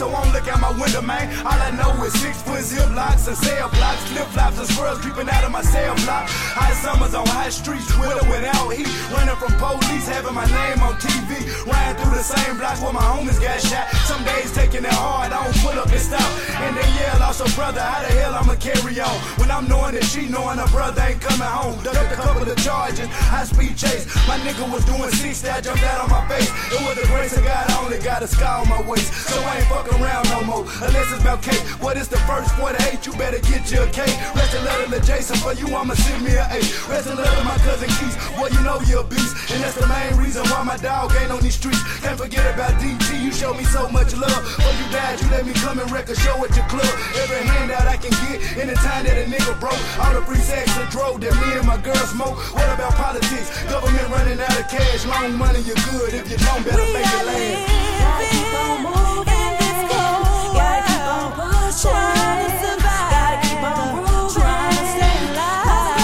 so won't look out my window, man. All I know is 6-foot zip locks and cell blocks, flip-flops and squirrels creeping out of my cell block. Hot summers on high streets, with or without heat, running from police, having my name on TV, riding through the same blocks where my homies got shot. Some days taking it hard, I don't pull up and stop, and they yell also, brother, how the hell I'ma carry on when I'm knowing that she knowing her brother ain't coming home. Ducked a couple of charges, high speed chase. My nigga was doing 60, I jumped out on my face. It was the grace of God, I only got a scar on my waist, so I ain't fucking around no more unless it's about cake. What is the first 48? You better get you a cake. Rest a letter to Jason, for you I'ma send me an 8. Rest a letter to my cousin Keith, boy you know you're a beast, and that's the main reason why my dog ain't on these streets. Can't forget about DG, you showed me so much love. Before you died, you let me come and wreck a show at your club. Every handout I can get, anytime that a nigga broke, all the free sex and drove that me and my girl smoke. What about politics? Government running out of cash, long money you're good, if you don't better make it last. Gotta keep on moving this cold, gotta keep on pushing, trying to survive, gotta keep on moving, trying to stay alive.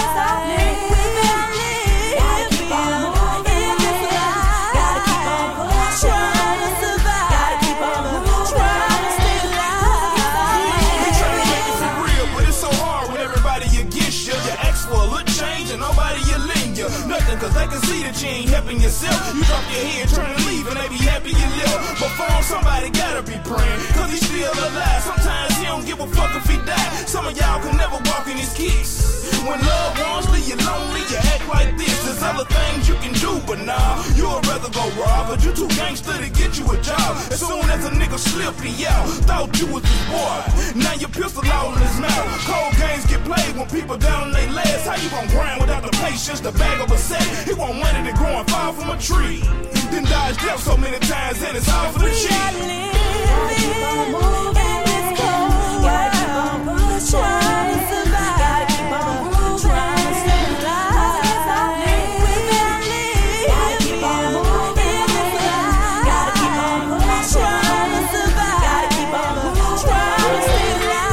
We gotta keep on moving this life, gotta keep on pushing, trying to survive, gotta keep on moving, trying to stay alive. We trying to make it for real, but it's so hard when everybody against you. You ask for a little change and nobody you lend you nothing, cause they can see that you ain't helping yourself. You drop your head, turn and leave, and they be happy you live. But for him, somebody gotta be praying, cause he's still alive. Sometimes he don't give a fuck if he die. Some of y'all can never walk in his kicks. When loved ones leave you lonely, you act like this. There's other things you can do, but nah, you'd rather go rob, but you too gangster to get you a job. As soon as a nigga slipped you out, thought you was his boy. Now your pistol out in his mouth. Cold games get played when people down on their last. How you gon' grind without the patience, the bag of a set? He want money to grow and fall from a tree. Then dodge death so many times and it's all for the cheap. Gotta keep on moving this cold, gotta keep on pushing, trying to survive, gotta keep on moving, trying to stay alive. We gotta keep on moving this life, gotta keep on pushing, trying to survive, gotta keep on moving, trying to stay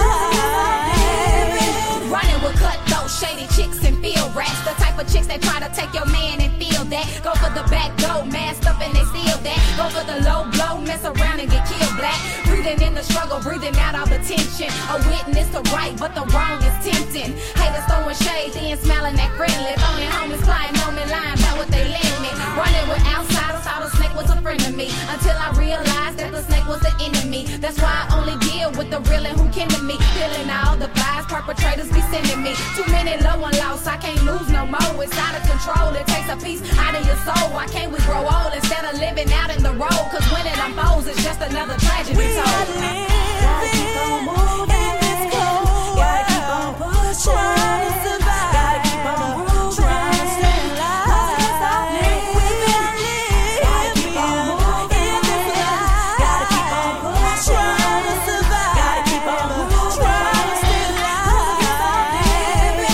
alive. Running with cutthroat, shady chicks and field rats, the type of chicks that try to take your man and feel that. Go for the back door, masked up and they steal that. Go for the low blow, mess around and get killed black. Breathing in the struggle, breathing out all the tension. A witness to right, but the wrong is tempting. Haters throwing shade, then smiling at friendly. Phony homies crying on me, lying about what they lend me. Running with outsiders, thought a snake was a friend of me, until I realized that the snake was the enemy. That's why I only deal with the real and who kin to me. Feeling all the vibes perpetrators be sending me. Too many low and lost, I can't lose no more. It's out of control, it takes a piece out of your soul. Why can't we grow old instead of living out in the road? Cause when it unfolds, it's just another tragedy told. Gotta keep on moving this cold, gotta keep on pushing, trying to survive, gotta keep on moving, trying to stay alive. We gotta keep on moving this life, gotta keep on pushing, trying to survive, gotta keep on moving, trying to stay alive.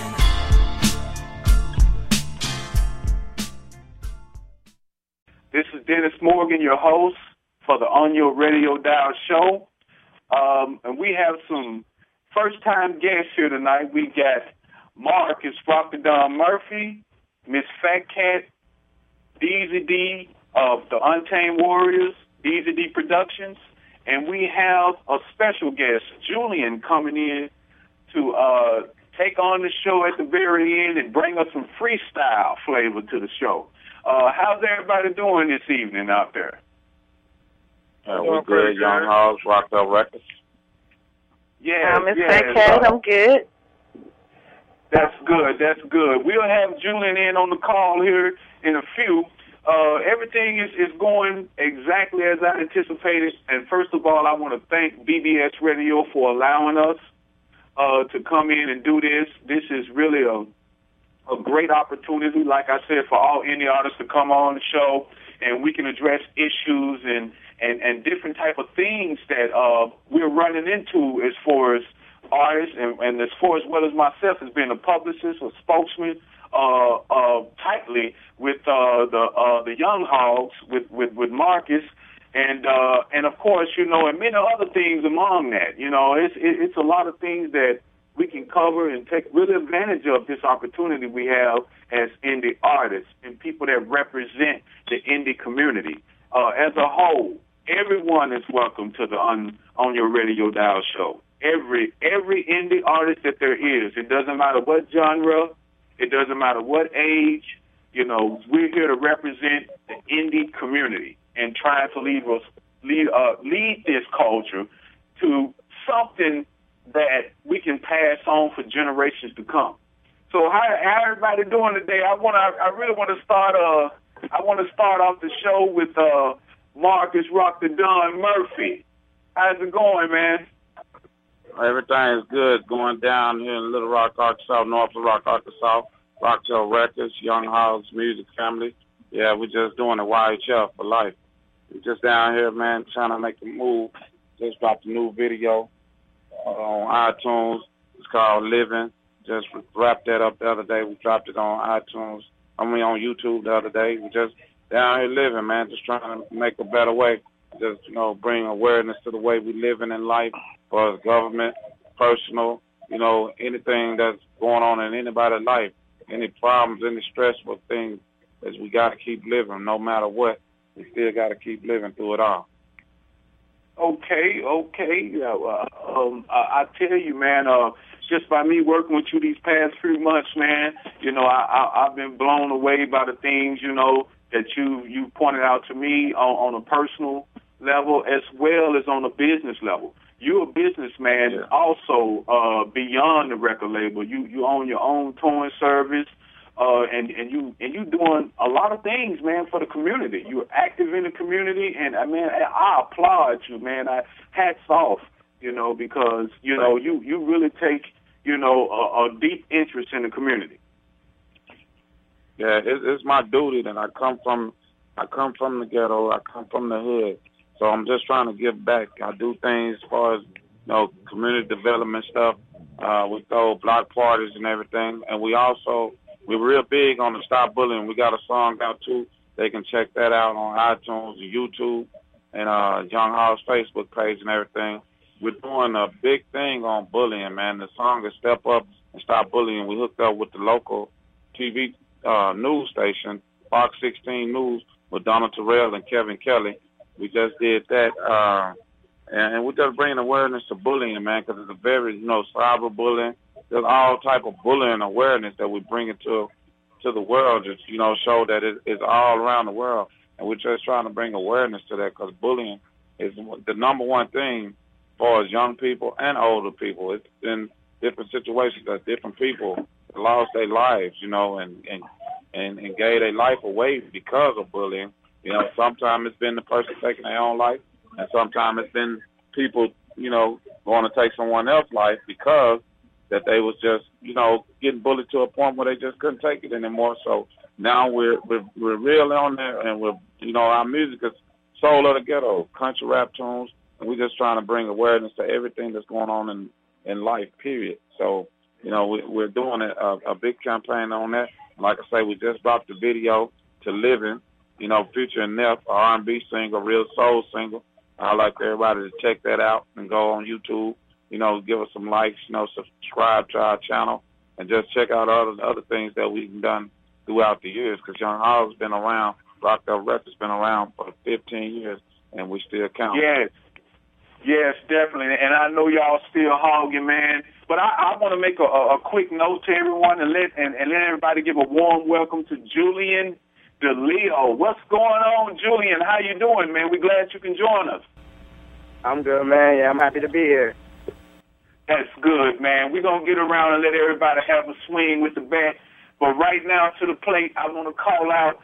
This is Dennis Morgan, your host for the On Your Radio Dial show. And we have some first-time guests here tonight. We got Marcus Rockadon Murphy, Miss Fat Cat, Deezy D of the Untamed Warriors, Deezy D Productions, and we have a special guest, Julian, coming in to take on the show at the very end and bring us some freestyle flavor to the show. How's everybody doing this evening out there? We're good. Young Hogs, Rockwell Records. Yeah, Miss Fat Cat, I'm good. That's good. That's good. We'll have Julian in on the call here in a few. Everything is going exactly as I anticipated. And first of all, I want to thank BBS Radio for allowing us to come in and do this. This is really a great opportunity, like I said, for all indie artists to come on the show, and we can address issues and different type of things that we're running into as far as artists and as far as well as myself as being a publicist or spokesman tightly with the Young Hogs with Marcus and of course, you know, and many other things among that. You know, it's a lot of things that we can cover and take really advantage of this opportunity we have as indie artists and people that represent the indie community as a whole. everyone is welcome to the On Your Radio Dial show. Every indie artist that there is. It doesn't matter what genre. It doesn't matter what age. You know, we're here to represent the indie community and trying to lead this culture to something that we can pass on for generations to come. So how everybody doing today? I really want to start off the show with Marcus Rock the Don Murphy. How's it going, man? Everything is good. Going down here in Little Rock, Arkansas, North Little Rock, Arkansas. Rocktail Records, Young House Music Family. Yeah, we're just doing a YHF for life. We're just down here, man, trying to make a move. Just dropped a new video on iTunes. It's called Living. Just wrapped that up the other day. We dropped it on iTunes. On YouTube the other day. We're just down here living, man, just trying to make a better way. Just, bring awareness to the way we living in life, for government, personal, anything that's going on in anybody's life. Any problems, any stressful things, is we got to keep living no matter what. We still got to keep living through it all. Okay. Yeah, I tell you, man, just by me working with you these past few months, man, I've been blown away by the things, that you pointed out to me on a personal level as well as on a business level. You're a businessman also beyond the record label. You own your own touring service, and you doing a lot of things, man, for the community. You're active in the community, and I applaud you, man. Hats off, because you really take a deep interest in the community. Yeah, it's my duty that I come from the ghetto. I come from the hood. So I'm just trying to give back. I do things as far as, community development stuff. We throw block parties and everything. And we're real big on the Stop Bullying. We got a song out too. They can check that out on iTunes and YouTube and Young House Facebook page and everything. We're doing a big thing on bullying, man. The song is Step Up and Stop Bullying. We hooked up with the local TV news station, Fox 16 News, with Donald Terrell and Kevin Kelly. We just did that, and we're just bringing awareness to bullying, man, because it's a very, cyberbullying. There's all type of bullying awareness that we bring into the world, just, show that it's all around the world. And we're just trying to bring awareness to that because bullying is the number one thing as far as young people and older people. It's in different situations that different people lost their lives, and gave their life away because of bullying. Sometimes it's been the person taking their own life, and sometimes it's been people, going to take someone else's life because that they was just, getting bullied to a point where they just couldn't take it anymore. So now we're real on there, and our music is soul of the ghetto, country rap tunes, and we're just trying to bring awareness to everything that's going on in life, period. So, we're doing a big campaign on that. Like I say, we just dropped the video to Living, Future and Neff, R&B singer, real soul singer. I'd like everybody to check that out and go on YouTube, give us some likes, subscribe to our channel, and just check out all the other things that we've done throughout the years, because Young House been around, Rocktail Records been around for 15 years, and we still count. Yes, definitely, and I know y'all still hogging, man. But I want to make a quick note to everyone and let everybody give a warm welcome to Julian DeLeo. What's going on, Julian? How you doing, man? We're glad you can join us. I'm good, man. Yeah, I'm happy to be here. That's good, man. We're going to get around and let everybody have a swing with the bat. But right now to the plate, I want to call out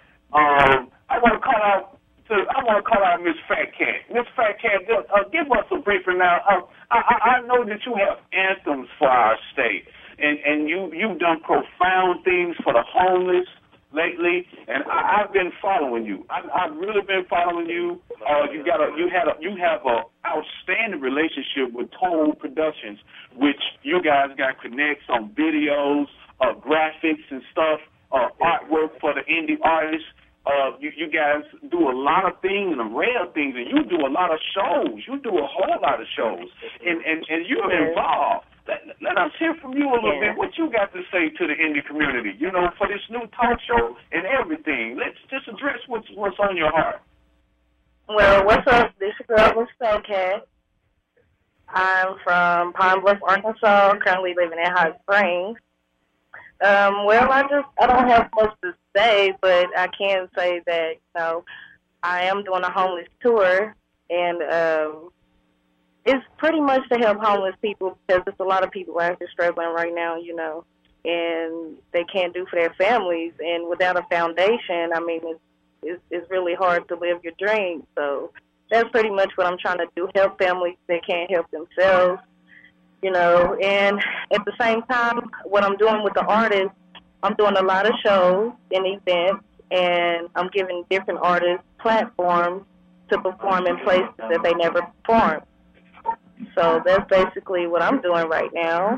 Miss Fat Cat. Miss Fat Cat, give us a briefer now. I know that you have anthems for our state, and you've done profound things for the homeless lately, and I've been following you. I've really been following you. You have a outstanding relationship with Tone Productions, which you guys got connects on videos, graphics and stuff, artwork for the indie artists. You guys do a lot of things and rare things, and you do a lot of shows. You do a whole lot of shows, and you're involved. Let us hear from you a little bit. What you got to say to the indie community, for this new talk show and everything. Let's just address what's on your heart. Well, what's up? This is your girl, Snowcat. I'm from Pine Bluff, Arkansas. Currently living in Hot Springs. Well, I don't have much to say, but I can say that I am doing a homeless tour, and it's pretty much to help homeless people because there's a lot of people out here struggling right now, and they can't do for their families, and without a foundation, I mean, it's really hard to live your dreams. So that's pretty much what I'm trying to do, help families that can't help themselves, and at the same time, what I'm doing with the artists, I'm doing a lot of shows and events, and I'm giving different artists platforms to perform in places that they never performed. So that's basically what I'm doing right now.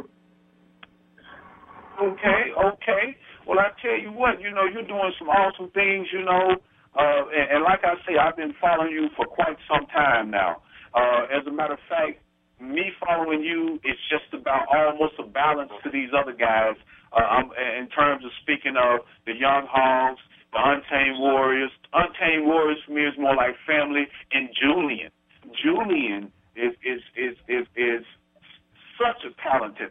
Okay. Well, I tell you what, you're doing some awesome things, and like I say, I've been following you for quite some time now. As a matter of fact, me following you is just about almost a balance to these other guys in terms of speaking of the Young Hogs, the Untamed Warriors. Untamed Warriors for me is more like family, and Julian. Julian is such a talented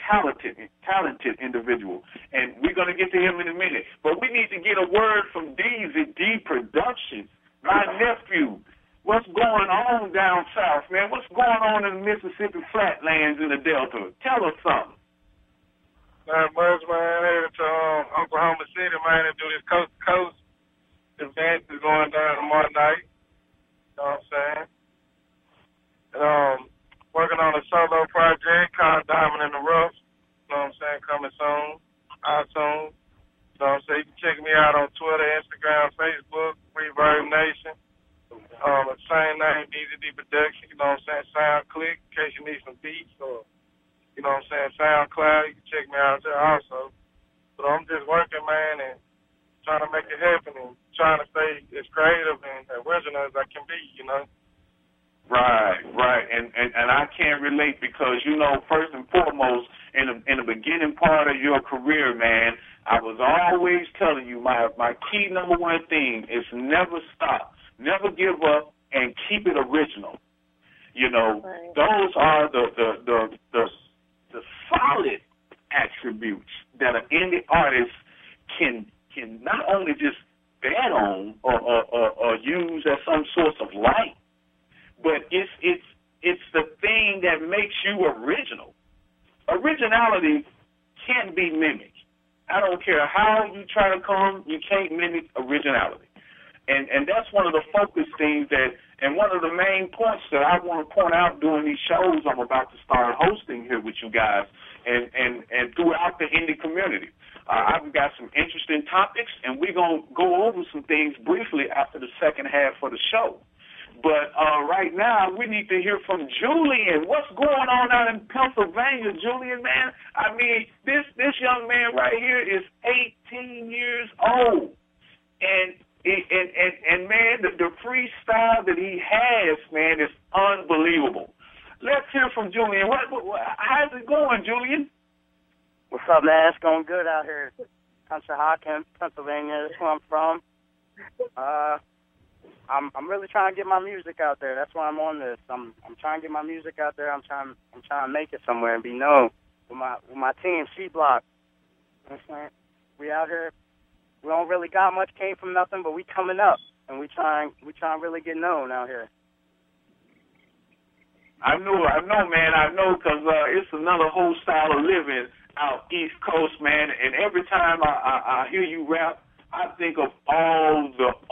individual, and we're going to get to him in a minute. But we need to get a word from DZ D Productions, my nephew. What's going on down south, man? What's going on in the Mississippi Flatlands in the Delta? Tell us something. Not much, man. Headed to Oklahoma City, man, to do this coast to coast event is going down tomorrow night. You know what I'm saying? And, working on a solo project called Diamond in the Rough. You know what I'm saying? Coming soon, iTunes. You know what I'm saying? You can check me out on Twitter, Instagram, Facebook, Reverb Nation. The same name, DZD Production. You know what I'm saying? SoundClick, in case you need some beats, or, you know what I'm saying, SoundCloud. You can check me out there also. But I'm just working, man, and trying to make it happen and trying to stay as creative and original as I can be, Right. And I can't relate because, first and foremost, in the beginning part of your career, man, I was always telling you my key number one thing is never stop, never give up, and keep it original. Right. Those are the solid attributes that an indie artist can not only just bet on or use as some source of light, but it's the thing that makes you original. Originality can't be mimicked. I don't care how you try to come, you can't mimic originality. And that's one of the focus things and one of the main points that I want to point out during these shows I'm about to start hosting here with you guys and throughout the indie community. I've got some interesting topics, and we're going to go over some things briefly after the second half of the show. But right now, we need to hear from Julian. What's going on out in Pennsylvania, Julian, man? I mean, this young man right here is 18 years old. And man, the freestyle that he has, man, is unbelievable. Let's hear from Julian. How's it going, Julian? What's up, man? It's going good out here. Conshohocken, Pennsylvania. That's where I'm from. I'm really trying to get my music out there. That's why I'm on this. I'm trying to get my music out there. I'm trying to make it somewhere and be known with my team, C Block. You know what I'm saying? We out here. We don't really got much, came from nothing, but we coming up and we trying to really get known out here. I know, man. I know, because it's another whole style of living out East Coast, man. And every time I hear you rap, I think of all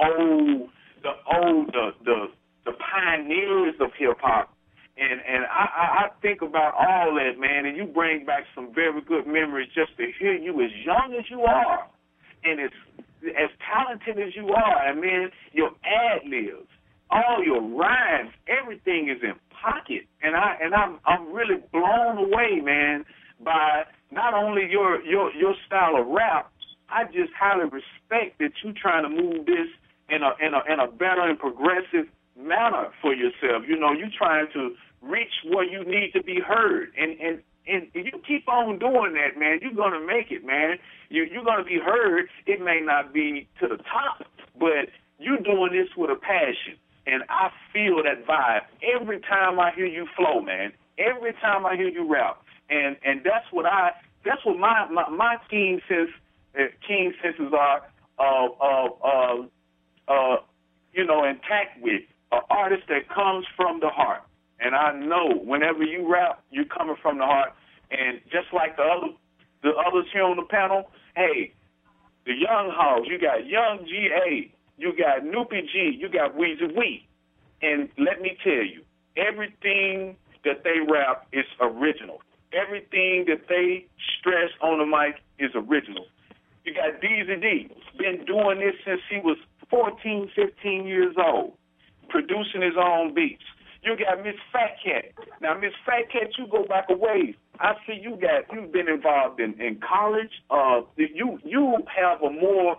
the pioneers of hip hop, and I think about all that, man. And you bring back some very good memories just to hear you as young as you are, and as talented as you are. And man, your ad libs, all your rhymes, everything is in pocket, and I'm really blown away, man, by not only your style of rap. I just highly respect that you trying to move this in a better and progressive manner for yourself. You trying to reach where you need to be heard, and you keep on doing that, man. You're gonna make it, man. You're gonna be heard. It may not be to the top, but you're doing this with a passion. and I feel that vibe every time I hear you flow, man. Every time I hear you rap, and that's what my keen senses are, intact with an artist that comes from the heart. And I know whenever you rap, you're coming from the heart. And just like the others here on the panel, hey, the Young Hogs, you got Young G.A., you got Noopy G, you got Weezy Wee. And let me tell you, everything that they rap is original. Everything that they stress on the mic is original. You got Deezy D, been doing this since he was 14, 15 years old, producing his own beats. You got Miss Fat Cat. Now, Miss Fat Cat, you go back a ways. I see you've been involved in college. You have a more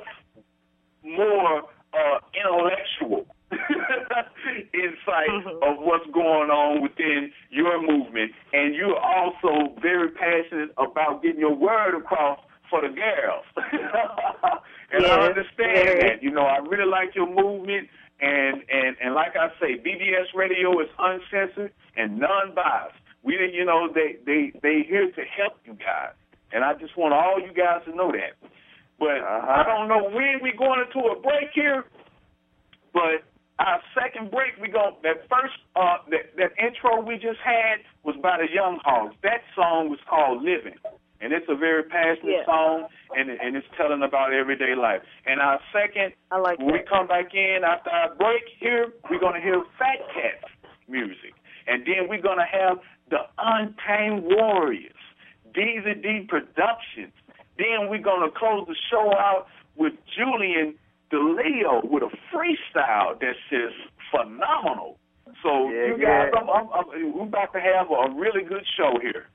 intellectual insight of what's going on within your movement, and you're also very passionate about getting your word across for the girls. And I understand that. You know, I really like your movement. And like I say, BBS Radio is uncensored and non-biased. We, they here to help you guys, and I just want all you guys to know that. But I don't know when we're going into a break here. But our second break, that intro we just had was by the Young Hogs. That song was called "Living." And it's a very passionate song, and it's telling about everyday life. And our second, when we come back in after our break here, we're going to hear Fat Cat's music. And then we're going to have the Untamed Warriors, Deezy D Productions. Then we're going to close the show out with Julian DeLeo with a freestyle that's just phenomenal. So you guys, we're about to have a really good show here.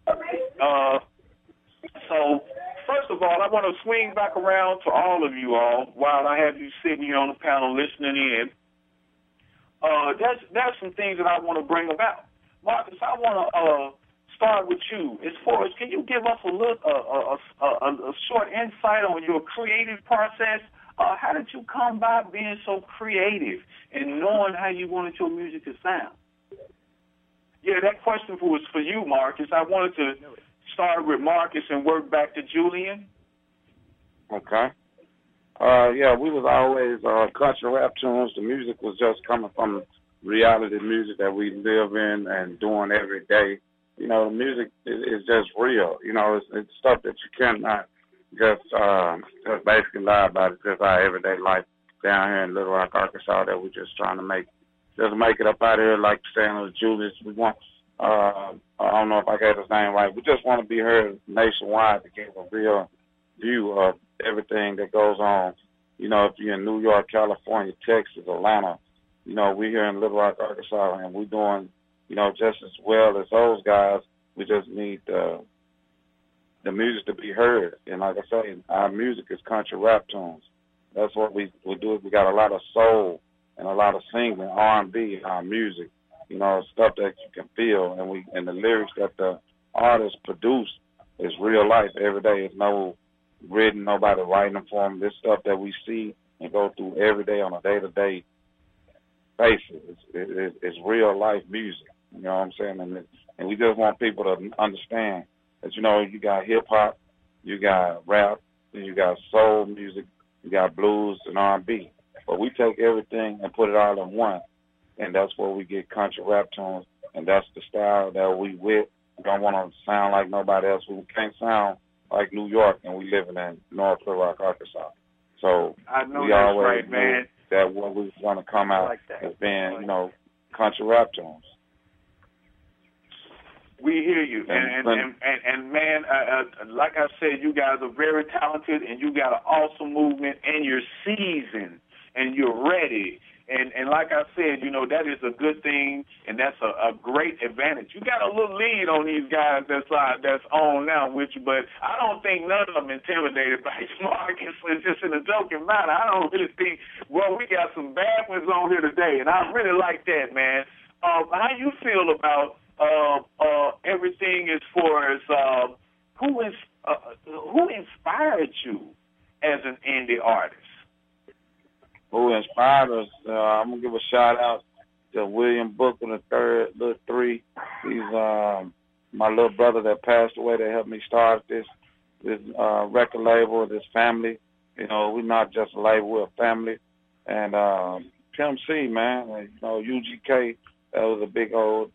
So, first of all, I want to swing back around to all of you all while I have you sitting here on the panel listening in. There's some things that I want to bring about. Marcus, I want to start with you. As far as, can you give us a short insight on your creative process? How did you come by being so creative and knowing how you wanted your music to sound? Yeah, that question was for you, Marcus. I wanted to start with Marcus and work back to Julian. Okay. We was always country rap tunes. The music was just coming from reality music that we live in and doing every day. You know, the music is just real. You know, it's stuff that you cannot just basically lie about. It's just our everyday life down here in Little Rock, Arkansas, that we're just trying to make it up out here, like saying with Julius. We want, I don't know if I got his name right. We just want to be heard nationwide to give a real view of everything that goes on. You know, if you're in New York, California, Texas, Atlanta, you know, we're here in Little Rock, Arkansas, and we're doing, you know, just as well as those guys. We just need the music to be heard. And like I say, our music is country rap tunes. That's what we do. We got a lot of soul and a lot of singing, R&B in our music. You know, stuff that you can feel, and the lyrics that the artists produce is real life every day. It's no written, nobody writing them for them. This stuff that we see and go through every day on a day-to-day basis. It's real life music. You know what I'm saying? And we just want people to understand that, you know, you got hip-hop, you got rap, and you got soul music, you got blues and R&B. But we take everything and put it all in one. And that's where we get country rap tunes, and that's the style that we with. We don't want to sound like nobody else. We can't sound like New York, and we living in North Little Rock, Arkansas. So I know we that's always right, man. That what we want to come out as being, you know, country rap tunes. We hear you, and man, like I said, you guys are very talented, and you got an awesome movement, and you're seasoned, and you're ready. And like I said, you know, that is a good thing, and that's a great advantage. You got a little lead on these guys that's on now with you, but I don't think none of them intimidated by Marcus. It's just in a joking matter. I don't really think, well, we got some bad ones on here today, and I really like that, man. How you feel about everything as far as who inspired you as an indie artist? who inspired us. I'm gonna give a shout out to William Booker III, Little Three. He's my little brother that passed away that helped me start this record label, this family. You know, we're not just a label, we're a family. And Pimp C, man, you know, UGK, that was a big old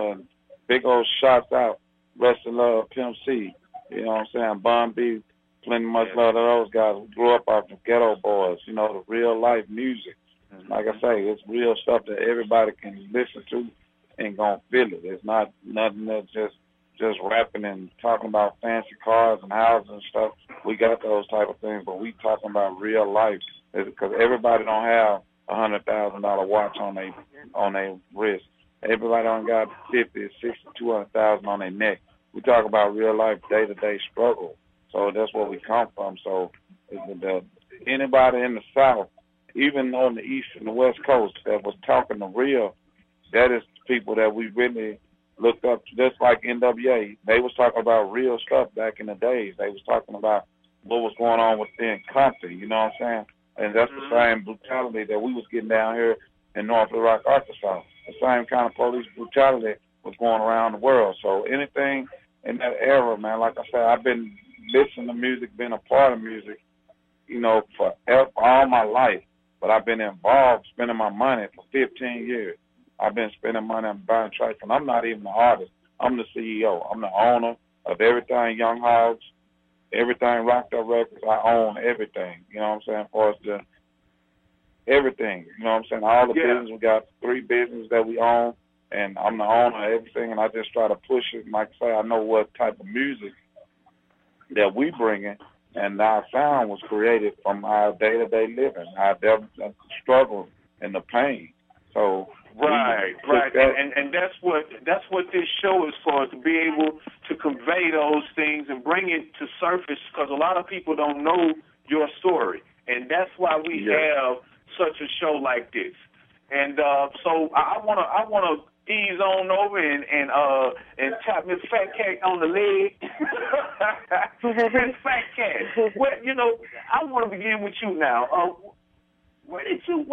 shots out. Rest in love, Pimp C. You know what I'm saying? Bun B, plenty much love to those guys who grew up off the Ghetto Boys, you know, the real life music. Like I say, it's real stuff that everybody can listen to and gonna feel it. It's not nothing that's just rapping and talking about fancy cars and houses and stuff. We got those type of things, but we talking about real life because everybody don't have $100,000 watch on their wrist. Everybody don't got 50, 60, 200,000 on their neck. We talk about real life, day-to-day struggle. So that's where we come from. So anybody in the South, even on the East and the West Coast that was talking the real, that is people that we really looked up to. Just like NWA, they was talking about real stuff back in the days. They was talking about what was going on within Compton, you know what I'm saying? And that's the same brutality that we was getting down here in North Little Rock, Arkansas. The same kind of police brutality was going around the world. So anything in that era, man, like I said, I've been listening to music, been a part of music, you know, for all my life. But I've been involved spending my money for 15 years. I've been spending money on buying tracks, and I'm not even the artist. I'm the CEO. I'm the owner of everything Young Hogs, everything Rocked Up Records. I own everything, you know what I'm saying, for us to everything, you know what I'm saying, all the business. We got 3 businesses that we own, and I'm the owner of everything, and I just try to push it. And like I say, I know what type of music that we bring in, and our sound was created from our day-to-day living, our struggle and the pain. So right. And that's what this show is for, to be able to convey those things and bring it to surface, because a lot of people don't know your story, and that's why we have such a show like this. And so I wanna ease on over and tap Miss Fat Cat on the leg. Miss Fat Cat, well, you know, I want to begin with you now. What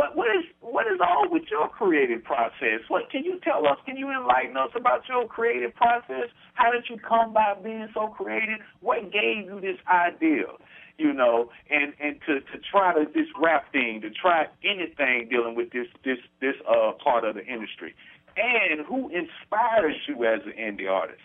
is all with your creative process? What can you tell us? Can you enlighten us about your creative process? How did you come by being so creative? What gave you this idea? You know, and to try this rap thing, to try anything dealing with this part of the industry. And who inspires you as an indie artist?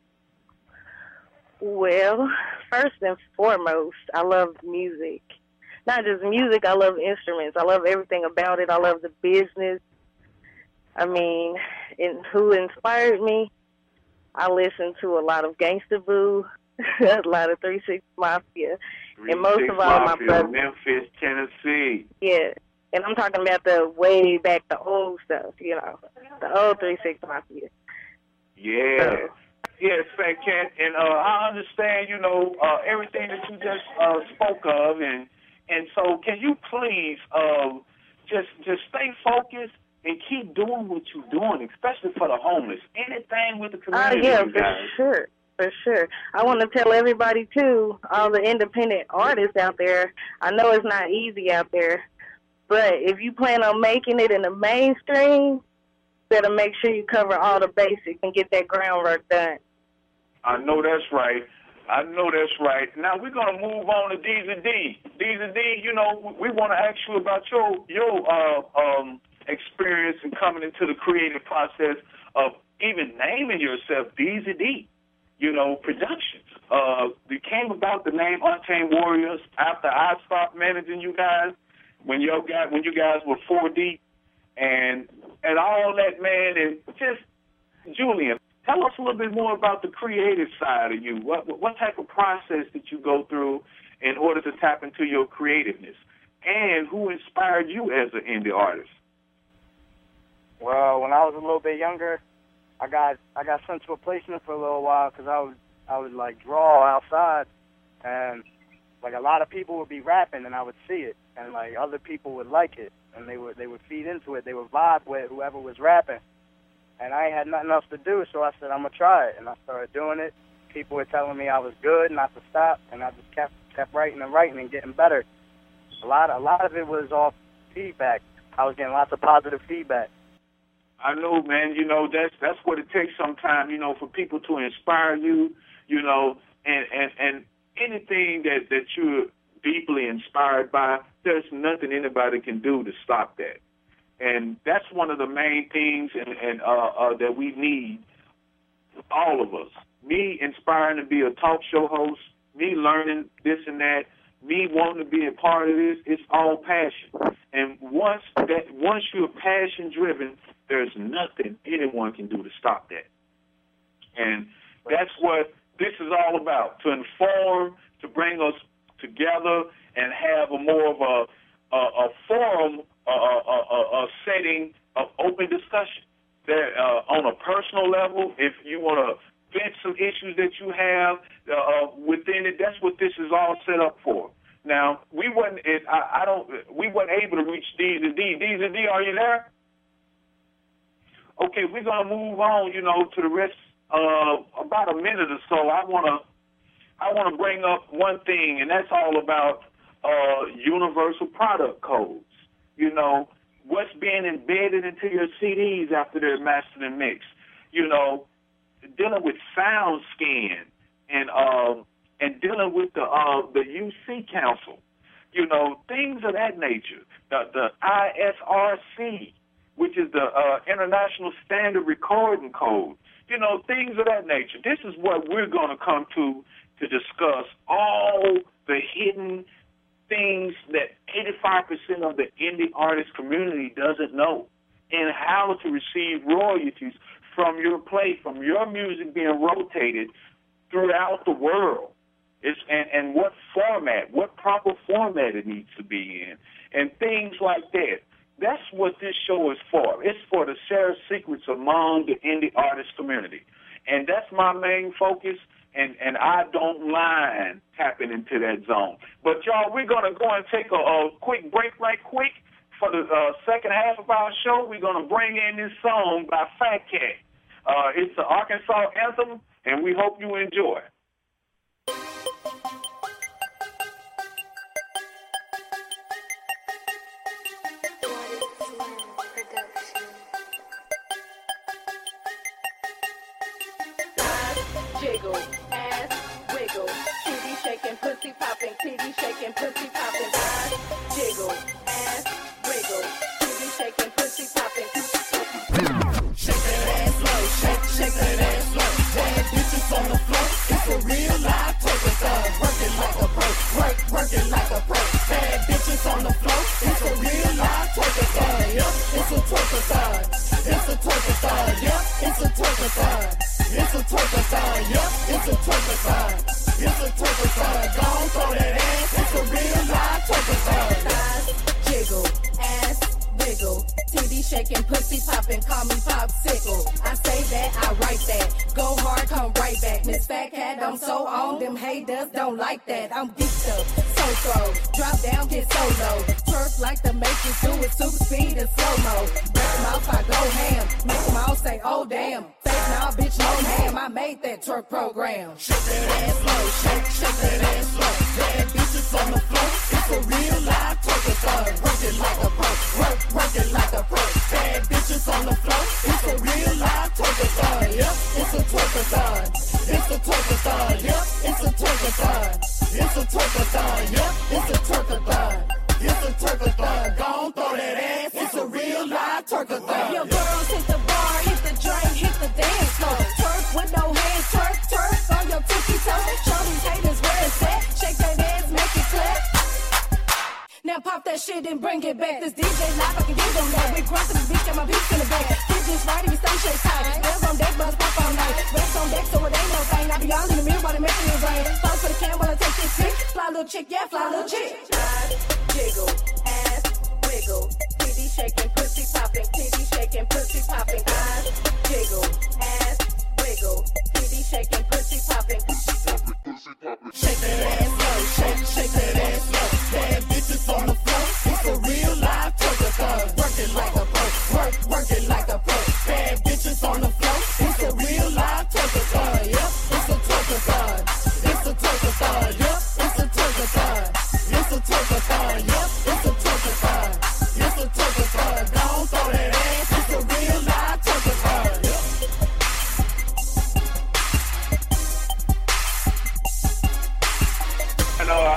Well, first and foremost, I love music. Not just music, I love instruments. I love everything about it. I love the business. I mean, and who inspired me? I listened to a lot of Gangsta Boo, a lot of 3 6 Mafia, and most of all, my brothers. Memphis, Tennessee. Yeah, and I'm talking about the way back, the old stuff, you know, the old 3 6 Mafia. Yeah. Yes, Fat Cat, and I understand, you know, everything that you just spoke of, and so can you please just stay focused and keep doing what you're doing, especially for the homeless. Anything with the community, yeah, you guys. For sure. I want to tell everybody, too, all the independent artists out there, I know it's not easy out there, but if you plan on making it in the mainstream, better make sure you cover all the basics and get that groundwork done. I know that's right. Now we're gonna move on to D&D. D&D, you know, we want to ask you about your experience in coming into the creative process of even naming yourself D&D. You know, Productions. It came about the name Untamed Warriors after I stopped managing you guys when you guys were 4D and all that, man. And just Julian, tell us a little bit more about the creative side of you. What type of process did you go through in order to tap into your creativeness? And who inspired you as an indie artist? Well, when I was a little bit younger, I got sent to a placement for a little while because I would like draw outside, and like a lot of people would be rapping, and I would see it, and like other people would like it, and they would feed into it. They would vibe with whoever was rapping. And I had nothing else to do, so I said, I'm going to try it. And I started doing it. People were telling me I was good, not to stop, and I just kept writing and getting better. A lot of it was off feedback. I was getting lots of positive feedback. I know, man. You know, that's what it takes sometimes, you know, for people to inspire you, you know, and anything that you're deeply inspired by, there's nothing anybody can do to stop that. And that's one of the main things and that we need, all of us. Me inspiring to be a talk show host, me learning this and that, me wanting to be a part of this, it's all passion. And once you're passion driven, there's nothing anyone can do to stop that. And that's what this is all about, to inform, to bring us together and have a more of a forum, a setting of open discussion. That on a personal level, if you want to vent some issues that you have within it, that's what this is all set up for. Now, we wasn't able to reach D's and D. D's and D, are you there? Okay, we're gonna move on, you know, to the rest. About a minute or so, I wanna bring up one thing, and that's all about universal product codes. You know, what's being embedded into your CDs after they're mastered and mixed. You know, dealing with sound scan and dealing with the UC Council. You know, things of that nature. The ISRC, which is the International Standard Recording Code. You know, things of that nature. This is what we're going to come to discuss all the hidden things that 85% of the indie artist community doesn't know, and how to receive royalties from your play, from your music being rotated throughout the world. And what format, what proper format it needs to be in, and things like that. That's what this show is for. It's for to share secrets among the indie artist community. And that's my main focus, and I don't mind tapping into that zone. But, y'all, we're going to go and take a quick break right quick. For the second half of our show, we're going to bring in this song by Fat Cat. It's the Arkansas anthem, and we hope you enjoy. Jiggle, ass, wiggle, titty shaking, pussy popping, titty shaking, pussy popping, ass, jiggle, ass, wiggle, titty shaking, pussy popping, shake that ass low, shake that ass low, bad bitches on the floor, it's a real live turkey-thon, working like a pro, working like a pro, bad bitches on the floor, it's a real live turkey-thon, yep, it's a turkey-thon, it's a turkey-thon, yep, it's a turkey-thon. It's a turkey-thon, yep, it's a turkey-thon. It's a turkey-thon, gon' throw that ass, it's a real live turkey-thon. Thighs, jiggle, ass, wiggle, titty shaking, pussy popping, call me popsicle. I say that, I write that, go hard, come right back. Miss Fat Cat, I'm so on, them haters don't like that. I'm geeked up, so throw, drop down, get so low. Twerk like the Matrix, do it super speed and slow-mo. Break mouth, I go ham, make them all say, oh damn. Nah, bitch, no ham, I made that twerk program. Shake that ass low, shake that ass low. Bad bitches on the floor, it's a real live turkey-thon. Working like a pro, working like a pro. Bad bitches on the floor, it's a real live turkey-thon. Yep, it's a turkey-thon. It's a turkey-thon. Yep, it's a turkey-thon. It's a turkey-thon. Yep, it's a turkey-thon. It's a turkey-thon. Gon' throw that ass, it's a real live turkey-thon. Your girls hit the bar, hit the drink, hit the dance floor. Twerk with no hands, twerk on your tippy toes. Show these haters where it's at. Shake that ass, make it clap. Now pop that shit and bring it back. This DJ live, I can get on that. We grunt to the beat, got my beats in the back. Bitches right, we stay shake tight. Bells on deck, buzz pop all night. Rest on deck, so it ain't no thing. I be all in the mirror while they making it rain. Pause for the cam while I take this trick. Fly little chick, yeah, fly little chick. Jiggle, ass, wiggle, titty shaking, pussy popping, titty shaking, pussy popping, eyes, jiggle, ass, wiggle, titty shaking, pussy popping, shake that ass low, shake that ass low, bad bitches on the floor, it's a real live turkey-thon, working like a pro, working like a pro, bad bitches on the floor, it's a real live turkey-thon, yep, it's a turkey-thon, it's a turkey-thon, yep, it's a turkey-thon. It's a turkey-thon, yep, it's a turkey-thon. It's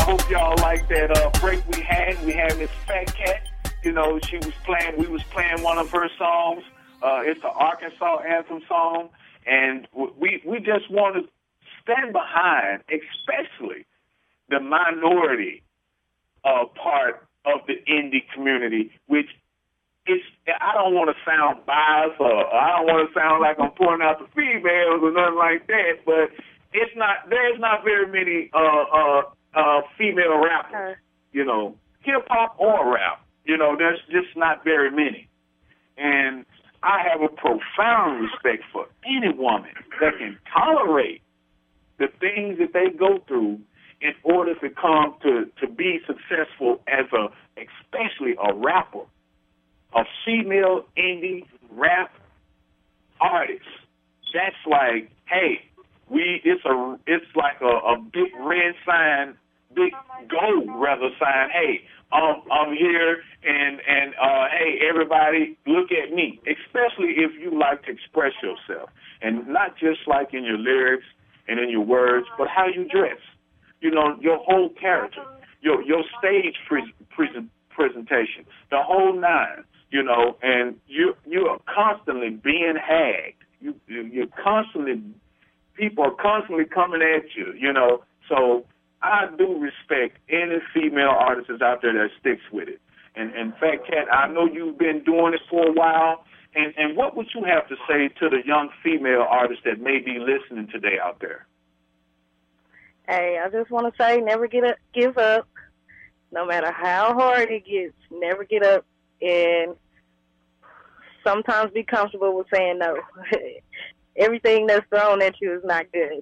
hope y'all like that break we had. We had Miss Fat Cat. You know, we was playing one of her songs. It's the Arkansas anthem song. And we just want to stand behind, especially the minority part of the indie community, which is, I don't want to sound biased or I don't want to sound like I'm pointing out the females or nothing like that, but there's not very many female rappers, you know, hip hop or rap. You know, there's just not very many. And I have a profound respect for any woman that can tolerate the things that they go through in order to come to be successful as especially a rapper, a female indie rap artist. That's like, hey, it's like a big red sign, big gold rather sign. Hey, I'm here, and hey, everybody, look at me. Especially if you like to express yourself, and not just like in your lyrics and in your words, but how you dress. You know, your whole character, your stage presentation, the whole nine. You know, and you are constantly being hagged. You're constantly, people are constantly coming at you. You know, so I do respect any female artist out there that sticks with it. And Fat Cat, I know you've been doing it for a while. And what would you have to say to the young female artists that may be listening today out there? Hey, I just want to say, never give up. No matter how hard it gets, never get up. And sometimes be comfortable with saying no. Everything that's thrown at you is not good.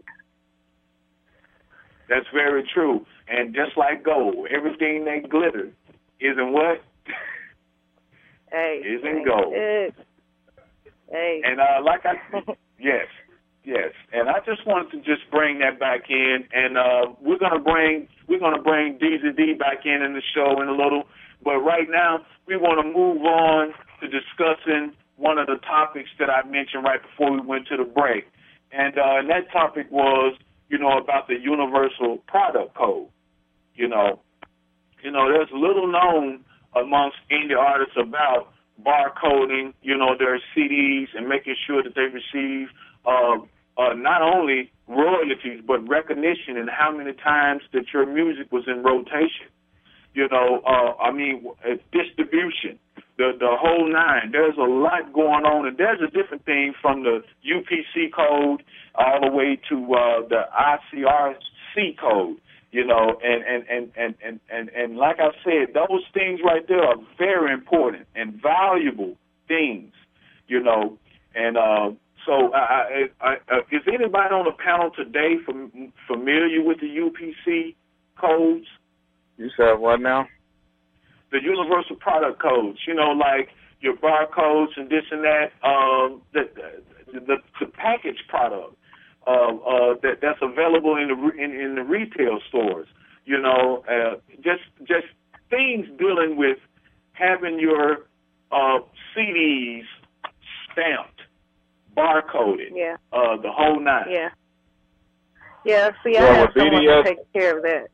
That's very true. And just like gold, everything that glitters isn't what? Hey. Isn't gold. Hey. And yes. And I just wanted to just bring that back in, and we're gonna bring Deezy D back in the show in a little. But right now, we want to move on to discussing one of the topics that I mentioned right before we went to the break. And that topic was, you know, about the Universal Product Code. You know, there's little known amongst indie artists about barcoding, you know, their CDs and making sure that they receive not only royalties, but recognition and how many times that your music was in rotation. You know, distribution, the whole nine. There's a lot going on, and there's a different thing from the UPC code all the way to the ICRC code. You know, and like I said, those things right there are very important and valuable things. You know, and so is anybody on the panel today familiar with the UPC codes? You said what now? The Universal Product Codes, you know, like your barcodes and this and that, the package product that's available in the retail stores, you know, just things dealing with having your CDs stamped, barcoded, the whole nine. Yeah. See, I have someone to take care of that.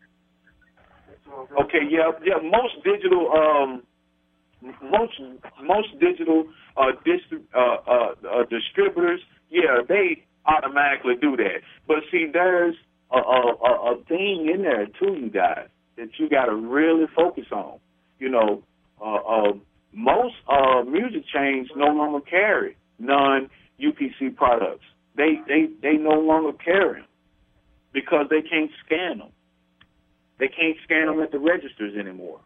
Okay, yeah. Most digital, distributors, they automatically do that. But see, there's a thing in there too, you guys, that you got to really focus on. You know, most music chains no longer carry non-UPC products. They no longer carry them because they can't scan them. They can't scan them at the registers anymore.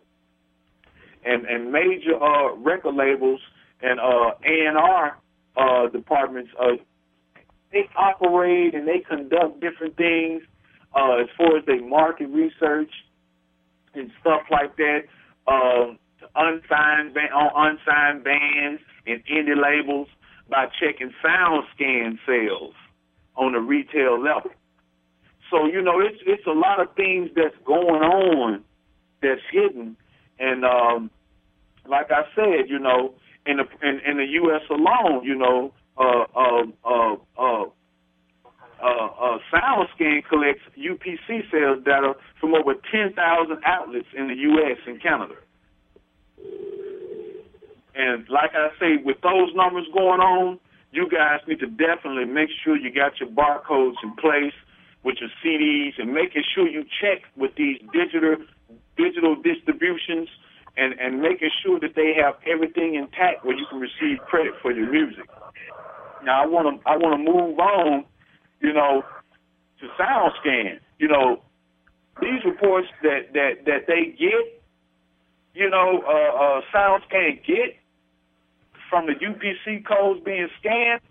And major record labels and A&R departments, they operate and they conduct different things as far as they market research and stuff like that. Unsigned bands and indie labels by checking SoundScan sales on the retail level. So, you know, it's a lot of things that's going on that's hidden. And like I said, you know, in the U.S. alone, you know, SoundScan collects UPC sales data from over 10,000 outlets in the U.S. and Canada. And like I say, with those numbers going on, you guys need to definitely make sure you got your barcodes in place with your CDs and making sure you check with these digital distributions and making sure that they have everything intact where you can receive credit for your music. Now I want to move on, to SoundScan. These reports that they get, SoundScan get from the UPC codes being scanned.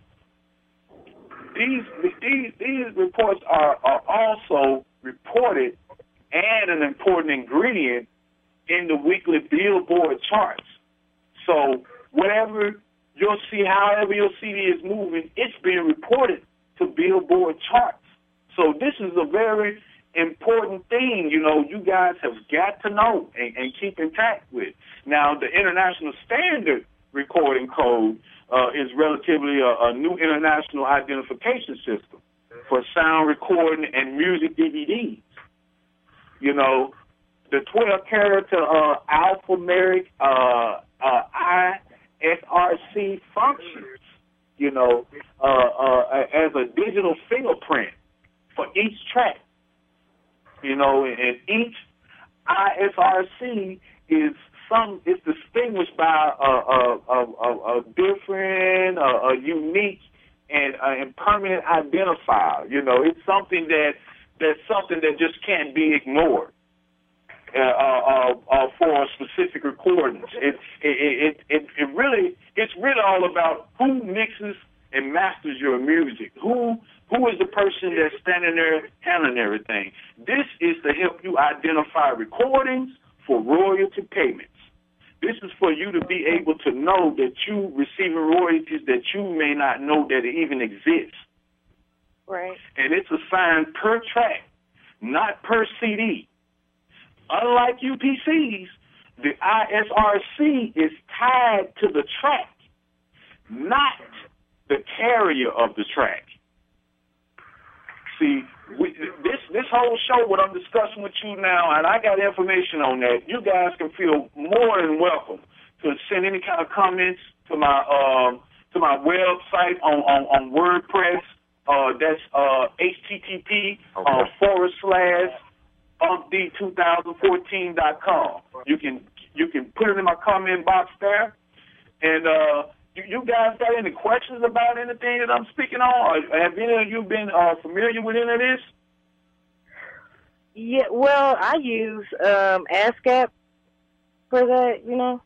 These reports are also reported and an important ingredient in the weekly Billboard charts. So however your CD is moving, it's being reported to Billboard charts. So this is a very important thing, you guys have got to know and keep intact with. Now, the International Standard Recording Code is relatively a new international identification system for sound recording and music DVDs. The 12-character alphanumeric ISRC functions, as a digital fingerprint for each track. And each ISRC is distinguished by a different, a unique, and permanent identifier. It's something that just can't be ignored for specific recordings. It's really all about who mixes and masters your music. Who is the person that's standing there handling everything? This is to help you identify recordings for royalty payments. This is for you to be able to know that you receiving royalties that you may not know that it even exists. Right. And it's assigned per track, not per CD. Unlike UPCs, the ISRC is tied to the track, not the carrier of the track. See, this whole show, what I'm discussing with you now, and I got information on that, you guys can feel more than welcome to send any kind of comments to my website on WordPress. That's http://umpd2014.com. You can put it in my comment box there, and you guys got any questions about anything that I'm speaking on? Or have any of you been familiar with any of this? Yeah, well, I use ASCAP for that,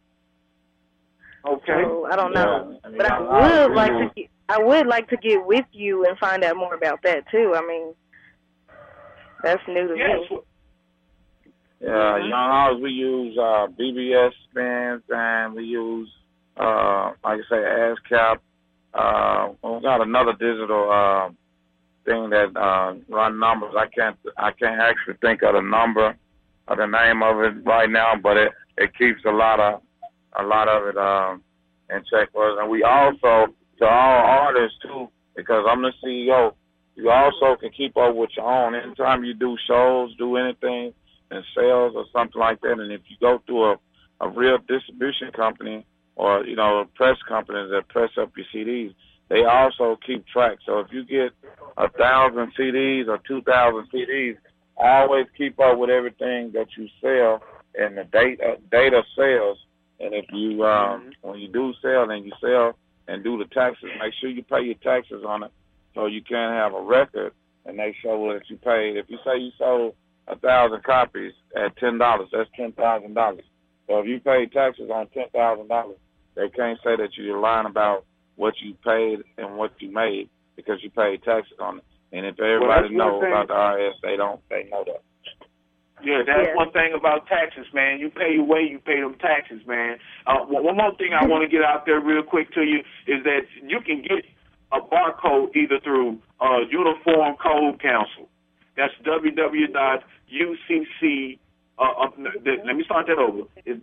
Okay. So I don't know, Yeah, but I would like to get with you and find out more about that too. I mean, that's new to me. Yeah, Young House, we use BBS bands, and we use, like I say, ASCAP. We got another digital thing that run numbers. I can't actually think of the number or the name of it right now, but it keeps a lot of it in check for us. And we also, to all artists too, because I'm the CEO, you also can keep up with your own. Anytime you do shows, do anything in sales or something like that, and if you go through a real distribution company or, press companies that press up your CDs, they also keep track. So if you get 1,000 CDs or 2,000 CDs, always keep up with everything that you sell and the date of sales. And if you, when you do sell and you sell and do the taxes, make sure you pay your taxes on it so you can have a record and they show that you paid. If you say you sold 1,000 copies at $10, that's $10,000. So if you pay taxes on $10,000, they can't say that you're lying about what you paid and what you made because you paid taxes on it. And if everybody knows about the IRS, they know that. Yeah, that's one thing about taxes, man. You pay your way, you pay them taxes, man. One more thing I want to get out there real quick to you is that you can get a barcode either through Uniform Code Council. That's www.ucc. Let me start that over. It's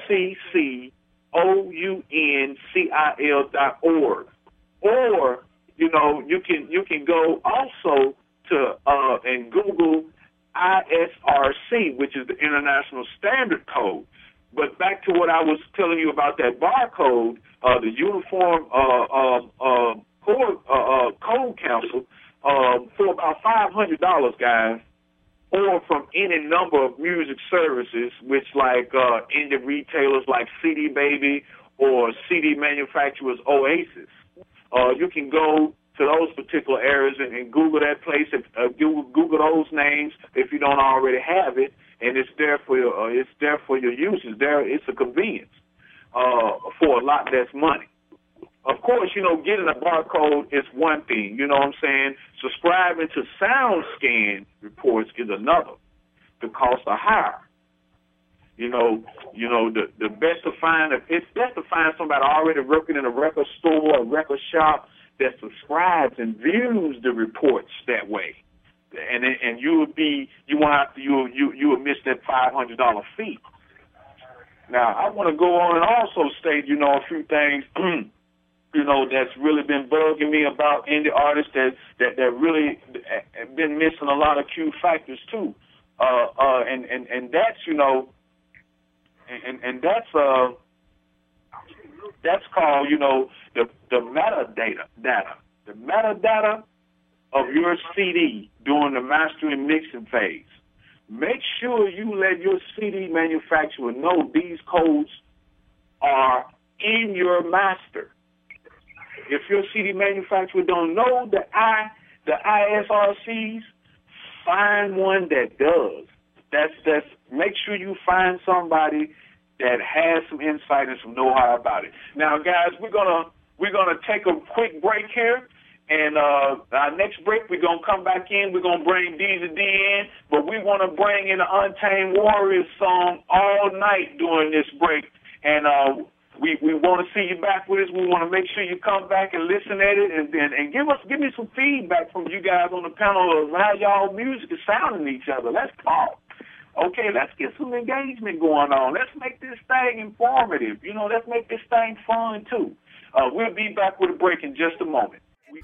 www.ucconcil.org. Or you know, you can go also to and Google ISRC, which is the International Standard Code. But back to what I was telling you about that barcode, the Uniform Code Council, for about $500, guys, or from any number of music services, which like indie retailers like CD Baby or CD manufacturers Oasis. You can go to those particular areas and Google that place. Google those names if you don't already have it, and it's there for your use. It's a convenience for a lot less money. Of course, you know, getting a barcode is one thing. You know what I'm saying? Subscribing to SoundScan reports is another. The costs are higher. You know, the best to find, it's best to find somebody already working in a record store, a record shop that subscribes and views the reports that way, and you will miss that $500 fee. Now, I want to go on and also state, you know, a few things, you know, that's really been bugging me about indie artists that really have been missing a lot of Q factors too, and that's, you know, and that's called, you know, the metadata. The metadata of your CD during the mastering mixing phase. Make sure you let your CD manufacturer know these codes are in your master. If your CD manufacturer don't know the ISRCs, find one that does. That's make sure you find somebody that has some insight and some know-how about it. Now, guys, we're gonna take a quick break here, and our next break we're gonna come back in. We're gonna bring Deezy D in, but we want to bring in the Untamed Warriors song all night during this break, and we want to see you back with us. We want to make sure you come back and listen at it, and give me some feedback from you guys on the panel of how y'all music is sounding to each other. Let's talk. Okay, let's get some engagement going on. Let's make this thing informative. You know, let's make this thing fun, too. We'll be back with a break in just a moment.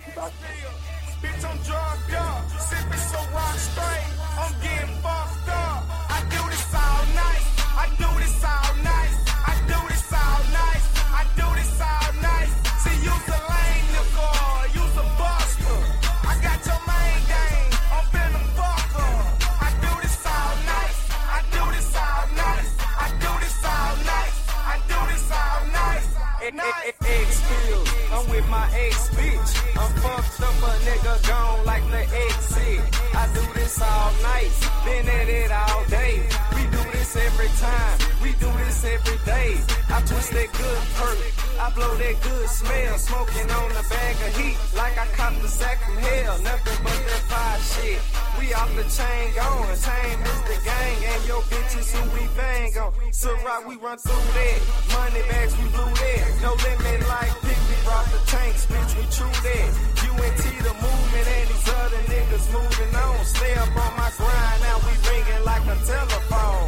Bitch, I'm drugged up, sipping so rock straight. I'm getting fucked up. I do this all night. I do this all night. I do this all night. I do this all night. See, you's a lame nigga, you's a buster. I got your main game, I'm finna fuck her. I do this all night. I do this all night. I do this all night. I do this all night. Ex-pills, I'm with my ex-bitch. I'm fucked up, a nigga gone like the exit. I do this all night, been at it all day. We do this every time, we do this every day. I twist that good perk, I blow that good smell. Smoking on the bag of heat, like I copped the sack from hell. Nothing but that fire shit. We off the chain going, same as the gang. And your bitches who we bang on. So rock, we run through that. Money bags, we blew that. No limit like Pick, we brought the tanks, bitch, we true that. UNT the movement and these other niggas moving on. Stay up on my grind, now we ringing like a telephone.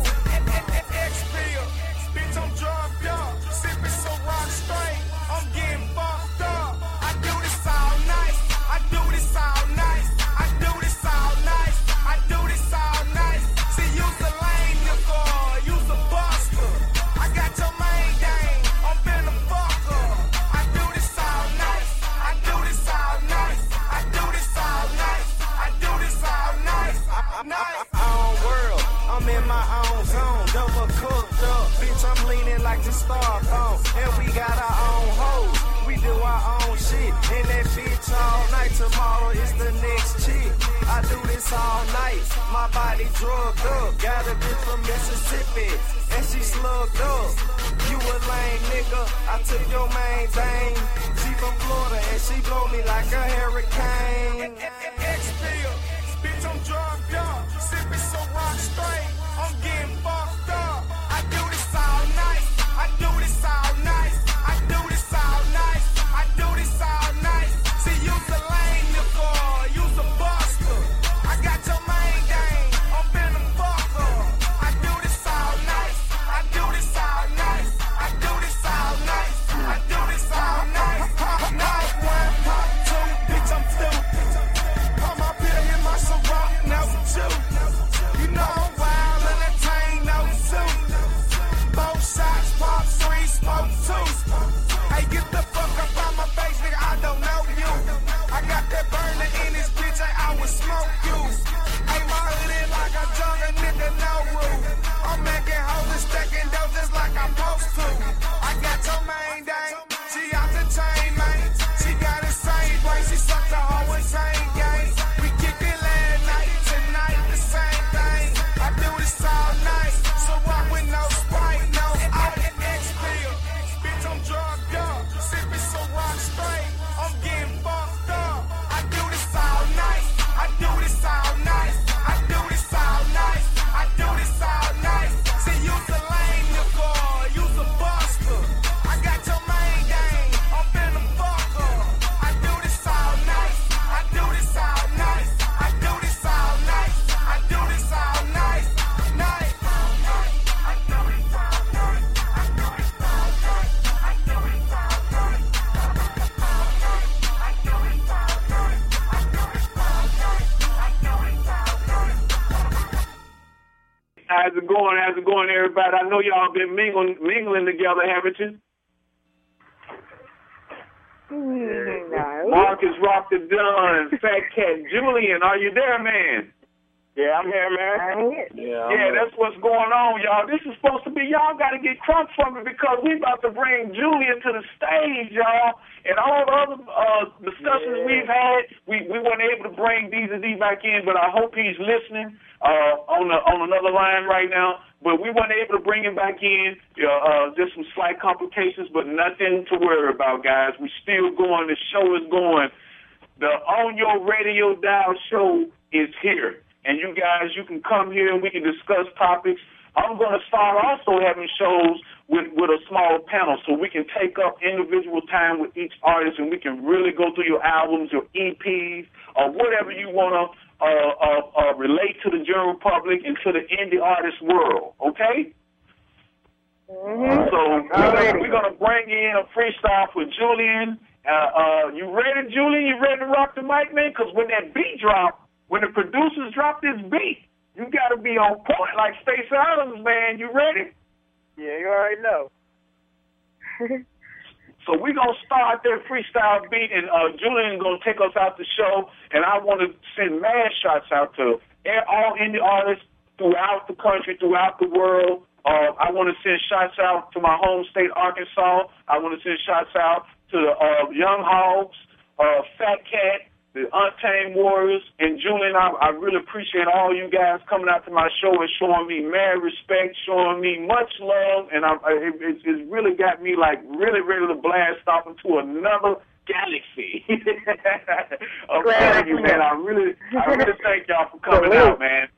X-Pill, bitch, I'm drugged up, sipping so rock straight. I'm getting fucked up. I do this all night. I do this all night. I do this all night. I do this all night. See, you's a lame nigga, you's a buster. I got your main game, I'm finna fuck her. I do this all night. I do this all night. I do this all night. I do this all night. I'm own world, I'm in my own zone. Double cooked up, bitch, I'm leaning like the Starphone. And we got our own hoes, we do our own shit. And that bitch all night, tomorrow is the next chick. I do this all night, my body drugged up. Got a bitch from Mississippi, and she slugged up. You a lame nigga, I took your main thing. She from Florida, and she blow me like a hurricane. X-Pill, bitch, I'm drugged up, sipping so rock straight. I'm getting fucked up. I do this all night. I do this all night. I do this all night. I do this all night. See, you's a lame nigga, you's a buster. I got your main game, I'm finna fuck her. I do this all night. I do this all night. I do this all night. I do this all night. Night one, pop two, bitch, How's it going? How's it going, everybody? I know y'all been mingling together, haven't you? No. Marcus Rock the Dunn, Fat Cat Julian, are you there, man? Yeah, I'm here, man. Yeah, that's what's going on, y'all. This is supposed to be, y'all got to get crunk from it because we about to bring Julian to the stage, y'all. And all the other discussions we've had, we weren't able to bring D back in, but I hope he's listening on another line right now. But we weren't able to bring him back in. Just some slight complications, but nothing to worry about, guys. We still going. The show is going. The On Your Radio Dial show is here. And you guys, you can come here and we can discuss topics. I'm going to start also having shows with a small panel so we can take up individual time with each artist and we can really go through your albums, your EPs, or whatever you want to relate to the general public and to the indie artist world, okay? So we're going to bring in a freestyle for Julian. You ready, Julian? You ready to rock the mic, man? Because when that beat drop, when the producers drop this beat, you got to be on point like Stacey Adams, man. You ready? Yeah, you already know. So we're going to start that freestyle beat, and Julian's going to take us out the show, and I want to send mad shots out to all indie artists throughout the country, throughout the world. I want to send shots out to my home state, Arkansas. I want to send shots out to the Young Hogs, Fat Cat, the Untamed Warriors, and Julian. I really appreciate all you guys coming out to my show and showing me mad respect, showing me much love, and it's really got me like really ready to blast off into another galaxy. I'm telling you, man. I really thank y'all for coming out, man.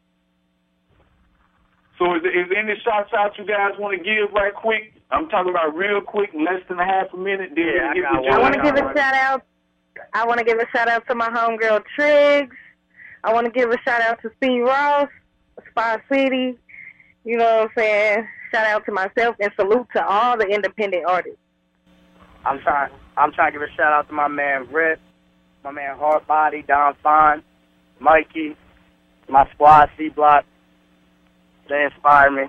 So is there any shots out you guys want to give right quick? I'm talking about real quick, less than a half a minute. I want to give a shout out. I want to give a shout out to my homegirl Triggs. I want to give a shout out to Steve Ross, Spot City. You know what I'm saying? Shout out to myself and salute to all the independent artists. I'm trying to give a shout out to my man Rip, my man Hardbody, Don Fine, Mikey, my squad C Block. They inspire me.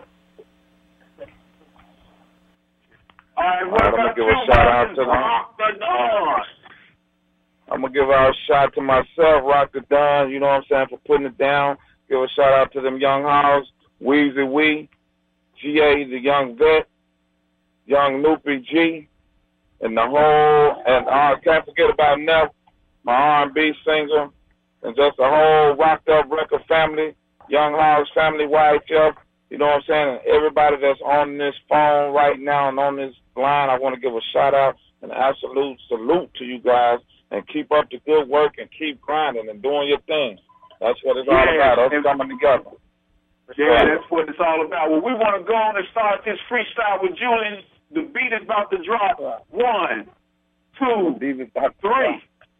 All right, I'm gonna give a shout out to them. I'm going to give out a shout to myself, Rock the Don, you know what I'm saying, for putting it down. Give a shout out to them Young Hogs, Weezy Wee, GA, the Young Vet, Young Noopy G, and the whole, and I can't forget about Neff, my R&B singer, and just the whole Rocked Up Record family, Young Hogs family, YHF, you know what I'm saying, and everybody that's on this phone right now and on this line, I want to give a shout out and an absolute salute to you guys. And keep up the good work and keep grinding and doing your thing. That's what it's all about, us coming together. Yeah, that's what it's all about. Well, we want to go on and start this freestyle with Julian. The beat is about to drop. 1, 2, 3.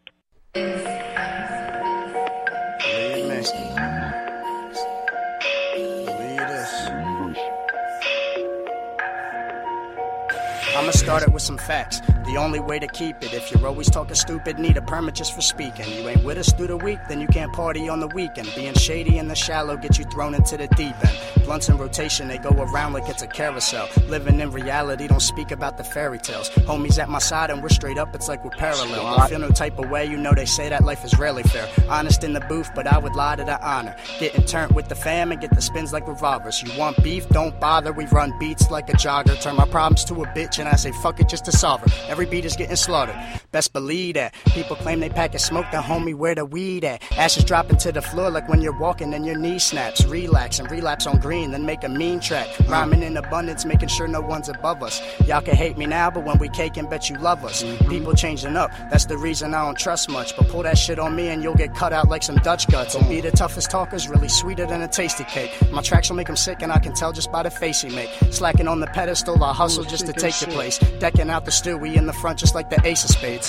I'ma start it with some facts. The only way to keep it, if you're always talking stupid, need a permit just for speaking. You ain't with us through the week, then you can't party on the weekend. Being shady in the shallow get you thrown into the deep end. Blunts in rotation, they go around like it's a carousel. Living in reality, don't speak about the fairy tales. Homies at my side and we're straight up, it's like we're parallel. Don't feel no type of way, you know they say that life is rarely fair. Honest in the booth, but I would lie to the honor. Getting turned with the fam and get the spins like revolvers. You want beef, don't bother, we run beats like a jogger. Turn my problems to a bitch and I say fuck it just to solve her. Every beat is getting slaughtered, best believe that. People claim they pack and smoke, the homie where the weed at. Ashes dropping to the floor like when you're walking and your knee snaps. Relax and relapse on green, then make a mean track. Rhyming in abundance, making sure no one's above us. Y'all can hate me now, but when we cake and bet you love us. People changing up, that's the reason I don't trust much. But pull that shit on me and you'll get cut out like some Dutch guts. And be the toughest talkers, really sweeter than a tasty cake. My tracks will make them sick and I can tell just by the face he make. Slacking on the pedestal, I hustle just to take the place. Decking out the stew, we in the front just like the ace of spades.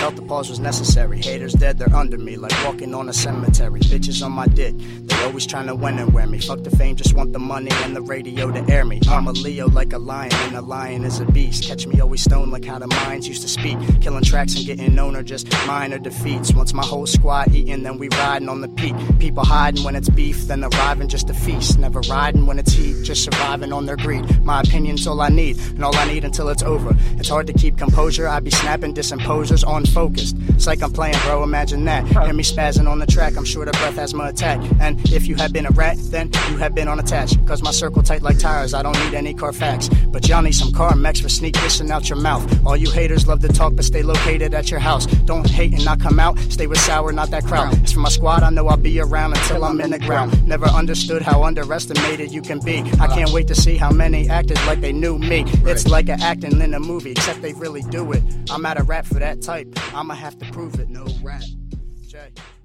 Felt the pause was necessary. Haters dead, they're under me, like walking on a cemetery. Bitches on my dick, they always trying to win and wear me. Fuck the fame, just want the money and the radio to air me. I'm a Leo like a lion, and a lion is a beast. Catch me always stoned like how the minds used to speak. Killing tracks and getting known are just minor defeats. Once my whole squad eating, then we riding on the peak. People hiding when it's beef, then arriving just to feast. Never riding when it's heat, just surviving on their greed. My opinion's all I need, and all I need until it's over. It's hard to keep composure, I be snapping disimposers unfocused. It's like I'm playing, bro, imagine that. Hear me spazzing on the track, I'm sure the breath asthma attack. And if you have been a rat, then you have been unattached. Cause my circle tight like tires, I don't need any Carfax. But y'all need some Carmex for sneak dissing out your mouth. All you haters love to talk, but stay located at your house. Don't hate and not come out, stay with sour, not that crowd. As for my squad, I know I'll be around until I'm in the ground. Never understood how underestimated you can be. I can't wait to see how many acted like they knew me. It's like an acting in a movie, except they really do it. I'm out of rap for that type, I'ma have to prove it. No rap. Jay.